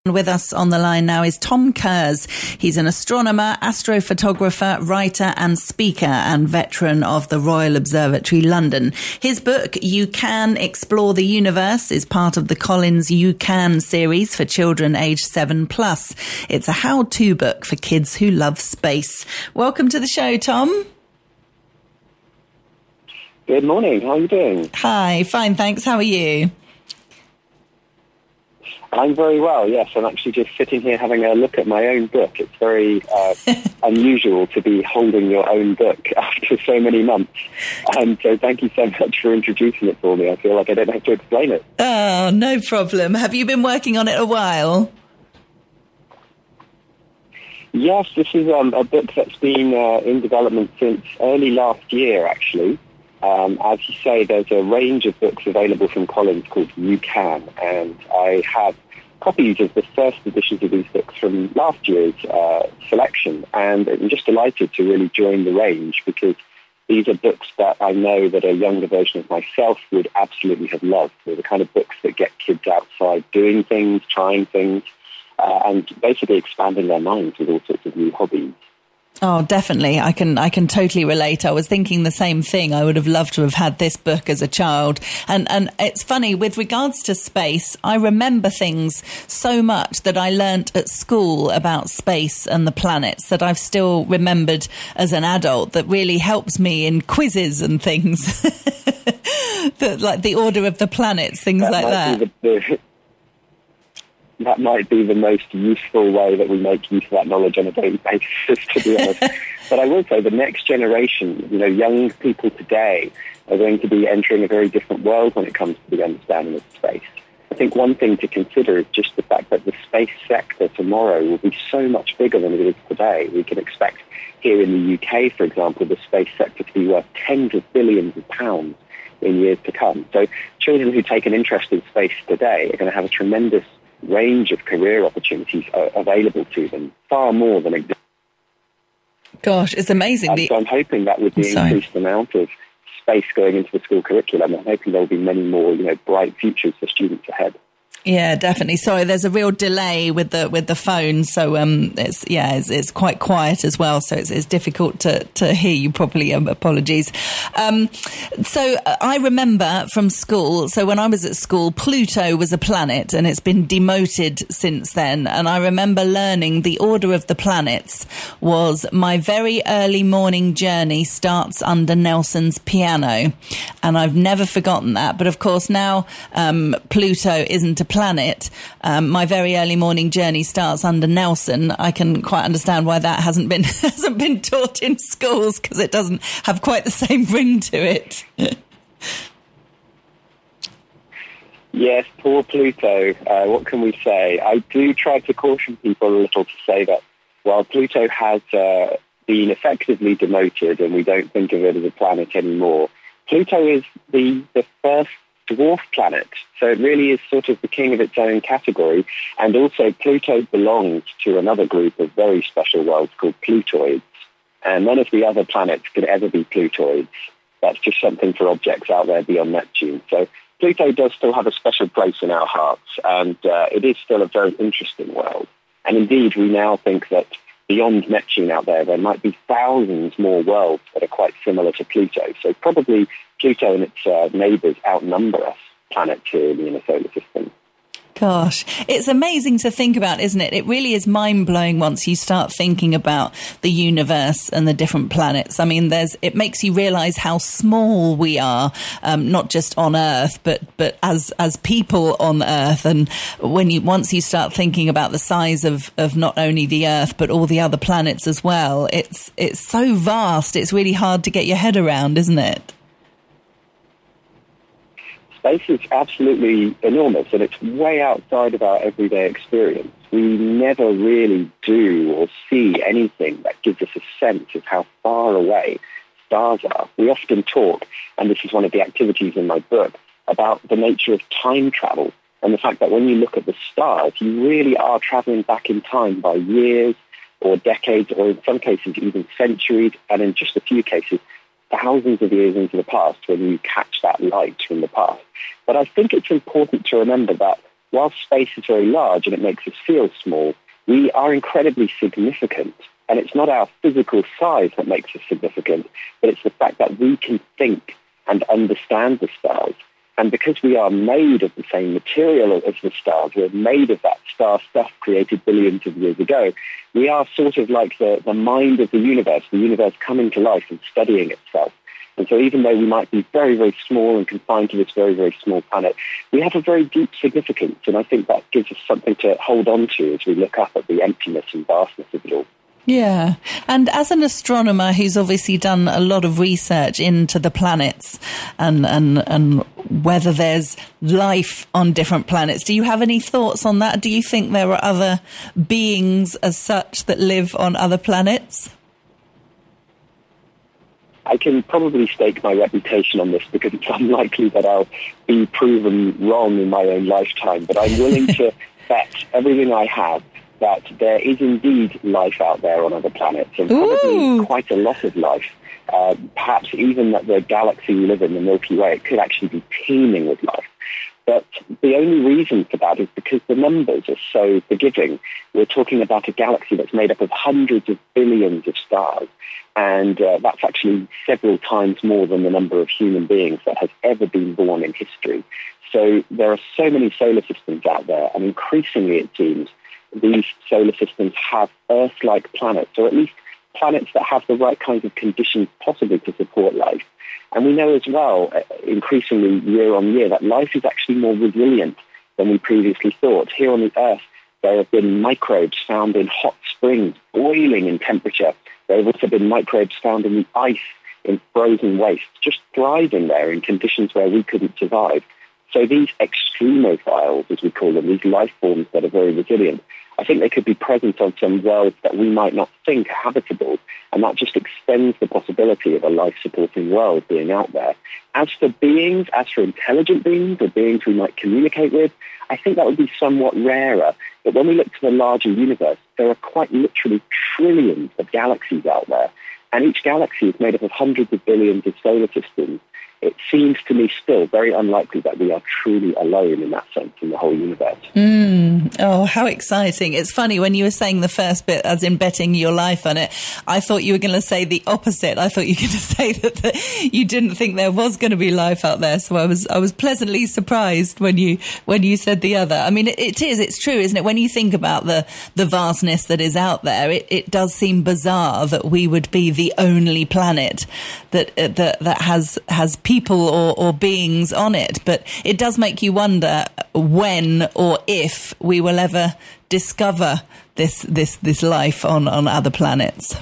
With us on the line now is Tom Kurz. He's an astronomer, astrophotographer, writer and speaker and veteran of the Royal Observatory London. His book, You Can Explore the Universe, is part of the Collins You Can series for children aged 7+. It's a how-to book for kids who love space. Welcome to the show, Tom. Good morning. How are you doing? Hi, fine, thanks. How are you? I'm very well, yes. I'm actually just sitting here having a look at my own book. It's very unusual to be holding your own book after so many months. And so thank you so much for introducing it for me. I feel like I don't have to explain it. Oh, no problem. Have you been working on it a while? Yes, this is a book that's been in development since early last year, actually. As you say, there's a range of books available from Collins called You Can, and I have copies of the first editions of these books from last year's selection, and I'm just delighted to really join the range because these are books that I know that a younger version of myself would absolutely have loved. They're the kind of books that get kids outside doing things, trying things, and basically expanding their minds with all sorts of new hobbies. Oh, definitely. I can totally relate. I was thinking the same thing. I would have loved to have had this book as a child. And it's funny, with regards to space, I remember things so much that I learnt at school about space and the planets that I've still remembered as an adult that really helps me in quizzes and things. Like the order of the planets, things like that. That might be the most useful way that we make use of that knowledge on a daily basis, to be honest. But I will say the next generation, young people today are going to be entering a very different world when it comes to the understanding of space. I think one thing to consider is just the fact that the space sector tomorrow will be so much bigger than it is today. We can expect here in the UK, for example, the space sector to be worth tens of billions of pounds in years to come. So children who take an interest in space today are going to have a tremendous range of career opportunities available to them, far more than exists. Gosh, it's amazing. So I'm hoping that with the increased amount of space going into the school curriculum, I'm hoping there will be many more, bright futures for students ahead. Yeah, definitely. Sorry, there's a real delay with the phone, so it's quite quiet as well, so it's difficult to hear you properly. Apologies. So I remember from school. So when I was at school, Pluto was a planet, and it's been demoted since then. And I remember learning the order of the planets was my very early morning journey starts under Nelson's piano, and I've never forgotten that. But of course now Pluto isn't a planet. My very early morning journey starts under Nelson. I can quite understand why that hasn't been taught in schools, because it doesn't have quite the same ring to it. Yes, poor Pluto. What can we say? I do try to caution people a little to say that while Pluto has been effectively demoted and we don't think of it as a planet anymore, Pluto is the first dwarf planet. So it really is sort of the king of its own category. And also Pluto belongs to another group of very special worlds called Plutoids. And none of the other planets could ever be Plutoids. That's just something for objects out there beyond Neptune. So Pluto does still have a special place in our hearts, and it is still a very interesting world. And indeed, we now think that beyond Neptune out there might be thousands more worlds that are quite similar to Pluto. So probably Pluto and its neighbours outnumber us planets here in the inner solar system. Gosh, it's amazing to think about, isn't it? It really is mind-blowing once you start thinking about the universe and the different planets. I mean, it makes you realise how small we are, not just on Earth, but as people on Earth. And once you start thinking about the size of not only the Earth, but all the other planets as well, it's so vast, it's really hard to get your head around, isn't it? Space is absolutely enormous, and it's way outside of our everyday experience. We never really do or see anything that gives us a sense of how far away stars are. We often talk, and this is one of the activities in my book, about the nature of time travel and the fact that when you look at the stars, you really are traveling back in time by years or decades, or in some cases even centuries, and in just a few cases, thousands of years into the past when you catch that light from the past. But I think it's important to remember that while space is very large and it makes us feel small, we are incredibly significant. And it's not our physical size that makes us significant, but it's the fact that we can think and understand the stars. And because we are made of the same material as the stars, we're made of that star stuff created billions of years ago, we are sort of like the mind of the universe coming to life and studying itself. And so even though we might be very, very small and confined to this very, very small planet, we have a very deep significance. And I think that gives us something to hold on to as we look up at the emptiness and vastness of it all. Yeah. And as an astronomer who's obviously done a lot of research into the planets and whether there's life on different planets, do you have any thoughts on that? Do you think there are other beings as such that live on other planets? I can probably stake my reputation on this because it's unlikely that I'll be proven wrong in my own lifetime, but I'm willing to bet everything I have that there is indeed life out there on other planets, and probably quite a lot of life. Perhaps even that the galaxy we live in, the Milky Way, it could actually be teeming with life. But the only reason for that is because the numbers are so forgiving. We're talking about a galaxy that's made up of hundreds of billions of stars, and that's actually several times more than the number of human beings that has ever been born in history. So there are so many solar systems out there, and increasingly it seems these solar systems have Earth-like planets, or at least planets that have the right kinds of conditions possibly to support life. And we know as well, increasingly year on year, that life is actually more resilient than we previously thought. Here on the Earth, there have been microbes found in hot springs, boiling in temperature. There have also been microbes found in the ice, in frozen wastes, just thriving there in conditions where we couldn't survive. So these extremophiles, as we call them, these life forms that are very resilient, I think they could be present on some worlds that we might not think are habitable, and that just extends the possibility of a life-supporting world being out there. As for beings, as for intelligent beings or beings we might communicate with, I think that would be somewhat rarer. But when we look to the larger universe, there are quite literally trillions of galaxies out there, and each galaxy is made up of hundreds of billions of solar systems. It seems to me still very unlikely that we are truly alone in that sense in the whole universe. Oh, how exciting. It's funny, when you were saying the first bit, as in betting your life on it, I thought you were going to say the opposite. I thought you were going to say that you didn't think there was going to be life out there. So I was pleasantly surprised when you said the other. I mean, it's true, isn't it? When you think about the vastness that is out there, it does seem bizarre that we would be the only planet that has people or beings on it. But it does make you wonder when or if we will ever discover this life on other planets.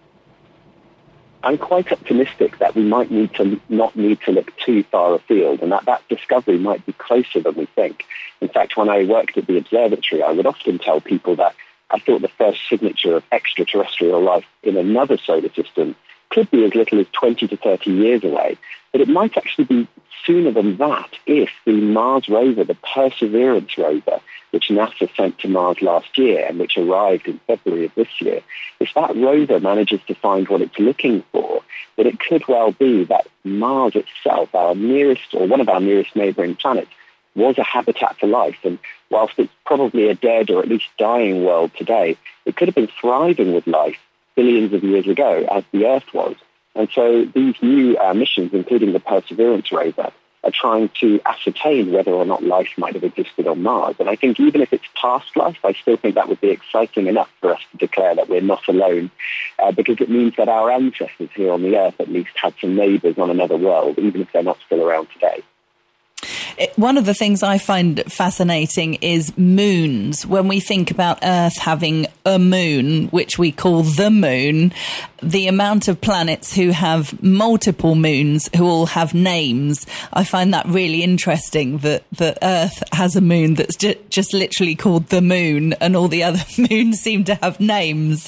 I'm quite optimistic that we might not need to look too far afield, and that discovery might be closer than we think. In fact, when I worked at the observatory, I would often tell people that I thought the first signature of extraterrestrial life in another solar system could be as little as 20 to 30 years away. But it might actually be sooner than that if the Mars rover, the Perseverance rover, which NASA sent to Mars last year and which arrived in February of this year, if that rover manages to find what it's looking for, then it could well be that Mars itself, our nearest or one of our nearest neighbouring planets, was a habitat for life. And whilst it's probably a dead or at least dying world today, it could have been thriving with life billions of years ago, as the Earth was. And so these new missions, including the Perseverance rover, are trying to ascertain whether or not life might have existed on Mars. And I think even if it's past life, I still think that would be exciting enough for us to declare that we're not alone, because it means that our ancestors here on the Earth at least had some neighbours on another world, even if they're not still around today. One of the things I find fascinating is moons. When we think about Earth having a moon, which we call the moon, the amount of planets who have multiple moons, who all have names, I find that really interesting, that Earth has a moon that's just literally called the moon, and all the other moons seem to have names.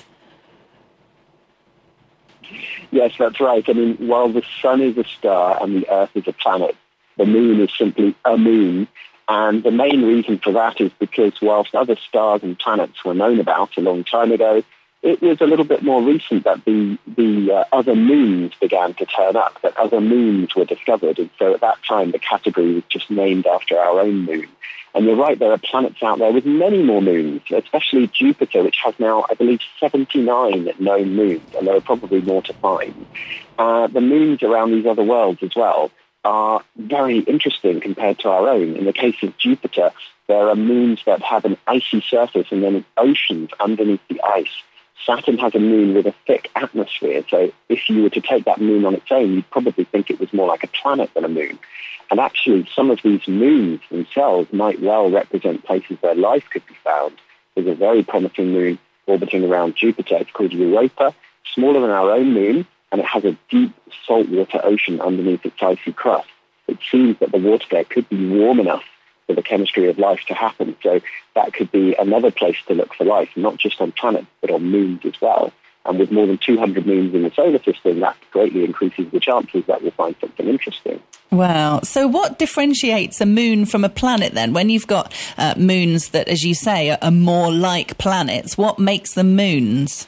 Yes, that's right. I mean, while the sun is a star and the Earth is a planet, the moon is simply a moon. And the main reason for that is because whilst other stars and planets were known about a long time ago, it was a little bit more recent that the other moons began to turn up, that other moons were discovered. And so at that time, the category was just named after our own moon. And you're right, there are planets out there with many more moons, especially Jupiter, which has now, I believe, 79 known moons, and there are probably more to find. The moons around these other worlds as well are very interesting compared to our own. In the case of Jupiter, there are moons that have an icy surface and then oceans underneath the ice. Saturn has a moon with a thick atmosphere, so if you were to take that moon on its own, you'd probably think it was more like a planet than a moon. And actually, some of these moons themselves might well represent places where life could be found. There's a very promising moon orbiting around Jupiter. It's called Europa, smaller than our own moon, and it has a deep saltwater ocean underneath its icy crust. It seems that the water there could be warm enough for the chemistry of life to happen. So that could be another place to look for life, not just on planets, but on moons as well. And with more than 200 moons in the solar system, that greatly increases the chances that we'll find something interesting. Wow. So what differentiates a moon from a planet then? When you've got moons that, as you say, are more like planets, what makes them moons?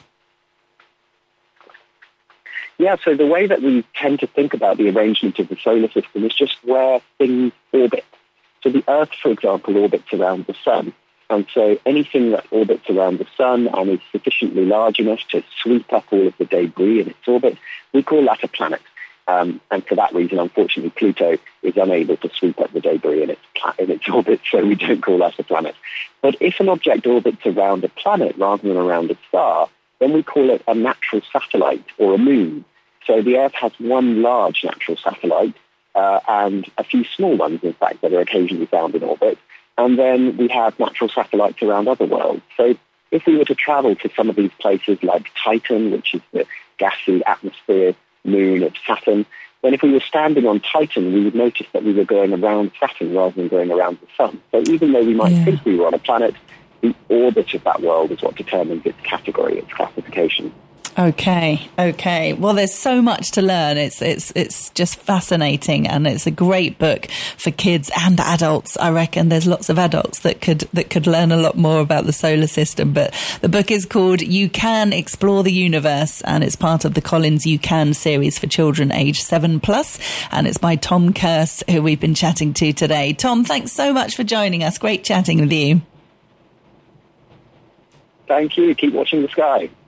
Yeah, so the way that we tend to think about the arrangement of the solar system is just where things orbit. So the Earth, for example, orbits around the Sun. And so anything that orbits around the Sun and is sufficiently large enough to sweep up all of the debris in its orbit, we call that a planet. And for that reason, unfortunately, Pluto is unable to sweep up the debris in its orbit, so we don't call that a planet. But if an object orbits around a planet rather than around a star, then we call it a natural satellite or a moon. So the Earth has one large natural satellite and a few small ones, in fact, that are occasionally found in orbit. And then we have natural satellites around other worlds. So if we were to travel to some of these places like Titan, which is the gassy atmosphere moon of Saturn, then if we were standing on Titan, we would notice that we were going around Saturn rather than going around the Sun. So even though we might think we were on a planet, the orbit of that world is what determines its category, its classification. Okay. Well, there's so much to learn. It's just fascinating, and it's a great book for kids and adults. I reckon there's lots of adults that could learn a lot more about the solar system. But the book is called You Can Explore the Universe, and it's part of the Collins You Can series for children age 7+, and it's by Tom Kirst, who we've been chatting to today. Tom, thanks so much for joining us. Great chatting with you. Thank you. Keep watching the sky.